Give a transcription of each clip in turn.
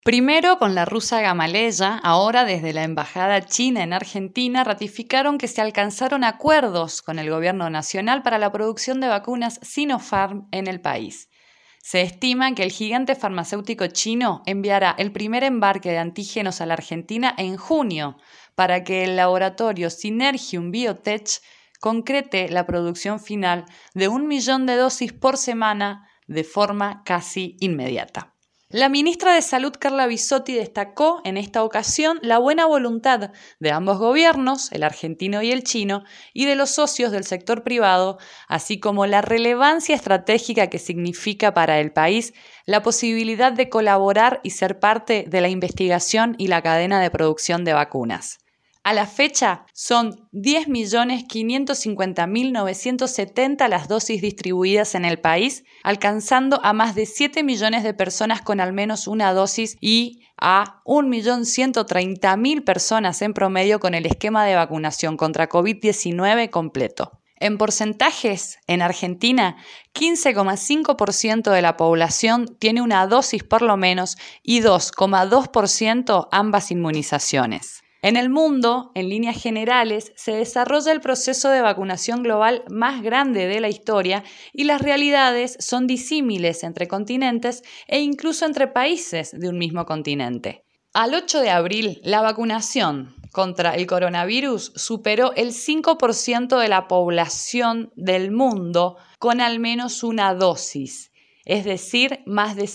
Primero, con la rusa Gamaleya, ahora desde la Embajada China en Argentina, ratificaron que se alcanzaron acuerdos con el gobierno nacional para la producción de vacunas Sinopharm en el país. Se estima que el gigante farmacéutico chino enviará el primer embarque de antígenos a la Argentina en junio para que el laboratorio Synergium Biotech concrete la producción final de 1 millón de dosis por semana de forma casi inmediata. La ministra de Salud, Carla Bisotti, destacó en esta ocasión la buena voluntad de ambos gobiernos, el argentino y el chino, y de los socios del sector privado, así como la relevancia estratégica que significa para el país la posibilidad de colaborar y ser parte de la investigación y la cadena de producción de vacunas. A la fecha, son 10.550.970 las dosis distribuidas en el país, alcanzando a más de 7 millones de personas con al menos una dosis y a 1.130.000 personas en promedio con el esquema de vacunación contra COVID-19 completo. En porcentajes, en Argentina, 15,5% de la población tiene una dosis por lo menos y 2,2% ambas inmunizaciones. En el mundo, en líneas generales, se desarrolla el proceso de vacunación global más grande de la historia y las realidades son disímiles entre continentes e incluso entre países de un mismo continente. Al 8 de abril, la vacunación contra el coronavirus superó el 5% de la población del mundo con al menos una dosis. Es decir, más de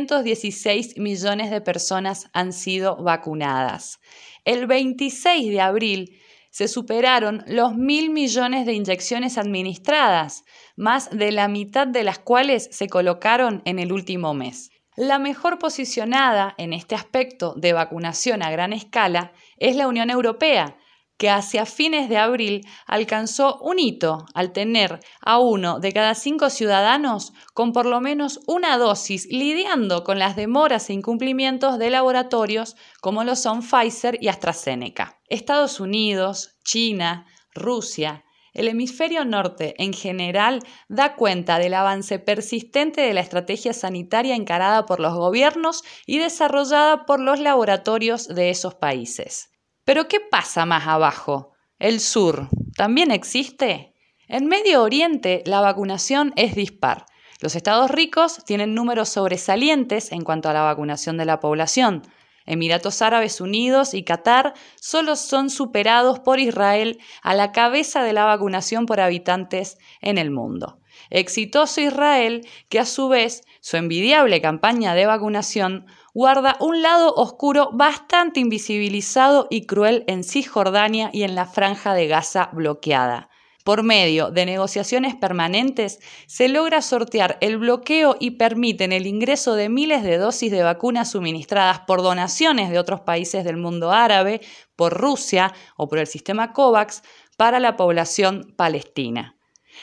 616 millones de personas han sido vacunadas. El 26 de abril se superaron los 1.000 millones de inyecciones administradas, más de la mitad de las cuales se colocaron en el último mes. La mejor posicionada en este aspecto de vacunación a gran escala es la Unión Europea, que hacia fines de abril alcanzó un hito al tener a 1 de cada 5 ciudadanos con por lo menos una dosis, lidiando con las demoras e incumplimientos de laboratorios como lo son Pfizer y AstraZeneca. Estados Unidos, China, Rusia, el hemisferio norte en general da cuenta del avance persistente de la estrategia sanitaria encarada por los gobiernos y desarrollada por los laboratorios de esos países. Pero ¿qué pasa más abajo? ¿El sur también existe? En Medio Oriente la vacunación es dispar. Los estados ricos tienen números sobresalientes en cuanto a la vacunación de la población. Emiratos Árabes Unidos y Qatar solo son superados por Israel a la cabeza de la vacunación por habitantes en el mundo. Exitoso Israel, que a su vez su envidiable campaña de vacunación guarda un lado oscuro bastante invisibilizado y cruel en Cisjordania y en la Franja de Gaza bloqueada. Por medio de negociaciones permanentes, se logra sortear el bloqueo y permiten el ingreso de miles de dosis de vacunas suministradas por donaciones de otros países del mundo árabe, por Rusia o por el sistema COVAX para la población palestina.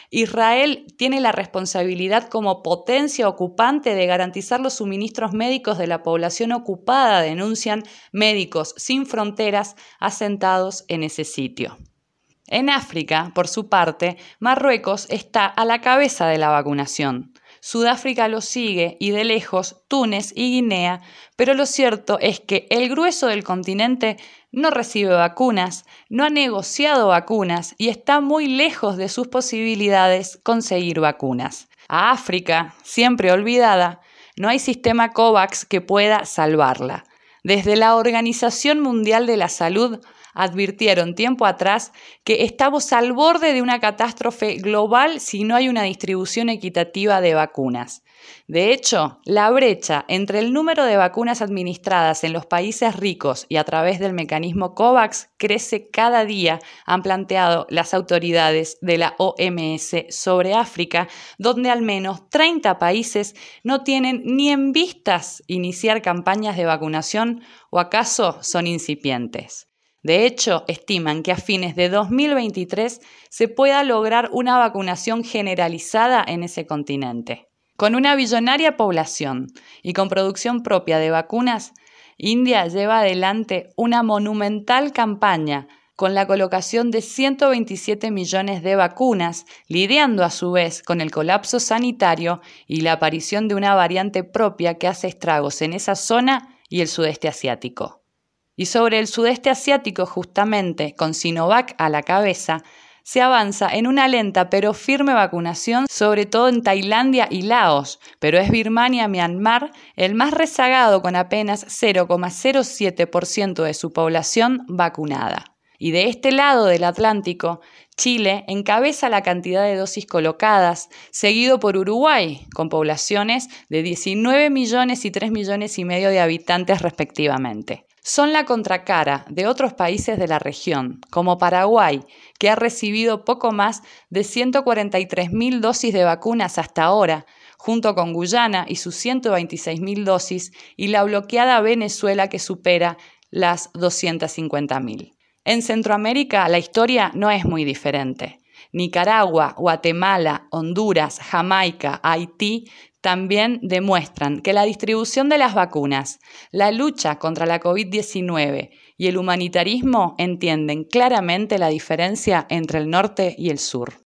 Israel tiene la responsabilidad como potencia ocupante de garantizar los suministros médicos de la población ocupada, denuncian Médicos Sin Fronteras asentados en ese sitio. En África, por su parte, Marruecos está a la cabeza de la vacunación. Sudáfrica lo sigue y de lejos Túnez y Guinea, pero lo cierto es que el grueso del continente no recibe vacunas, no ha negociado vacunas y está muy lejos de sus posibilidades conseguir vacunas. A África, siempre olvidada, no hay sistema COVAX que pueda salvarla. Desde la Organización Mundial de la Salud advirtieron tiempo atrás que estamos al borde de una catástrofe global si no hay una distribución equitativa de vacunas. De hecho, la brecha entre el número de vacunas administradas en los países ricos y a través del mecanismo COVAX crece cada día, han planteado las autoridades de la OMS sobre África, donde al menos 30 países no tienen ni en vistas iniciar campañas de vacunación o acaso son incipientes. De hecho, estiman que a fines de 2023 se pueda lograr una vacunación generalizada en ese continente. Con una billonaria población y con producción propia de vacunas, India lleva adelante una monumental campaña con la colocación de 127 millones de vacunas, lidiando a su vez con el colapso sanitario y la aparición de una variante propia que hace estragos en esa zona y el sudeste asiático. Y sobre el sudeste asiático, justamente, con Sinovac a la cabeza, se avanza en una lenta pero firme vacunación, sobre todo en Tailandia y Laos, pero es Birmania, Myanmar, el más rezagado con apenas 0,07% de su población vacunada. Y de este lado del Atlántico, Chile encabeza la cantidad de dosis colocadas, seguido por Uruguay, con poblaciones de 19 millones y 3 millones y medio de habitantes respectivamente. Son la contracara de otros países de la región, como Paraguay, que ha recibido poco más de 143.000 dosis de vacunas hasta ahora, junto con Guyana y sus 126.000 dosis, y la bloqueada Venezuela, que supera las 250.000. En Centroamérica la historia no es muy diferente. Nicaragua, Guatemala, Honduras, Jamaica, Haití también demuestran que la distribución de las vacunas, la lucha contra la COVID-19 y el humanitarismo entienden claramente la diferencia entre el norte y el sur.